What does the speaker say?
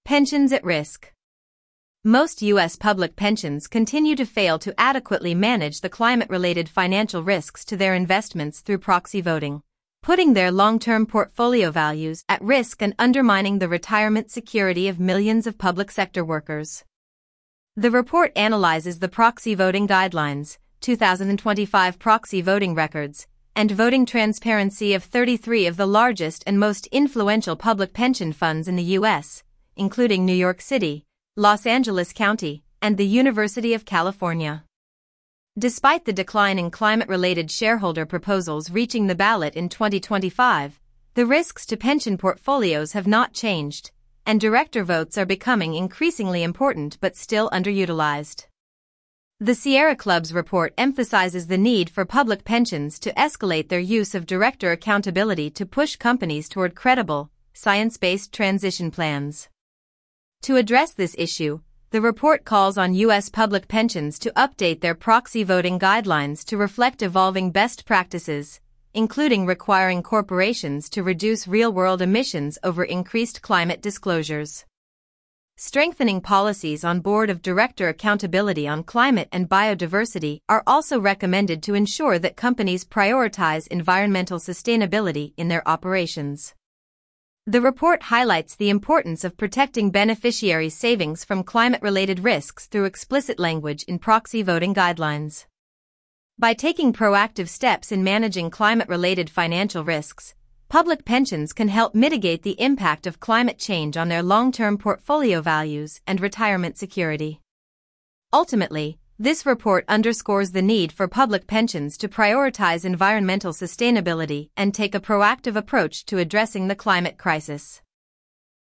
Pensions at risk. Most U.S. public pensions continue to fail to adequately manage the climate-related financial risks to their investments through proxy voting, putting their long-term portfolio values at risk and undermining the retirement security of millions of public sector workers. The report analyzes the proxy voting guidelines, 2025 proxy voting records, and voting transparency of 33 of the largest and most influential public pension funds in the U.S., including New York City, Los Angeles County, and the University of California. Despite the decline in climate-related shareholder proposals reaching the ballot in 2025, the risks to pension portfolios have not changed, and director votes are becoming increasingly important but still underutilized. The Sierra Club's report emphasizes the need for public pensions to escalate their use of director accountability to push companies toward credible, science-based transition plans. To address this issue, the report calls on U.S. public pensions to update their proxy voting guidelines to reflect evolving best practices, including requiring corporations to reduce real-world emissions over increased climate disclosures. Strengthening policies on board of director accountability on climate and biodiversity are also recommended to ensure that companies prioritize environmental sustainability in their operations. The report highlights the importance of protecting beneficiaries' savings from climate-related risks through explicit language in proxy voting guidelines. By taking proactive steps in managing climate-related financial risks, public pensions can help mitigate the impact of climate change on their long-term portfolio values and retirement security. Ultimately, this report underscores the need for public pensions to prioritize environmental sustainability and take a proactive approach to addressing the climate crisis.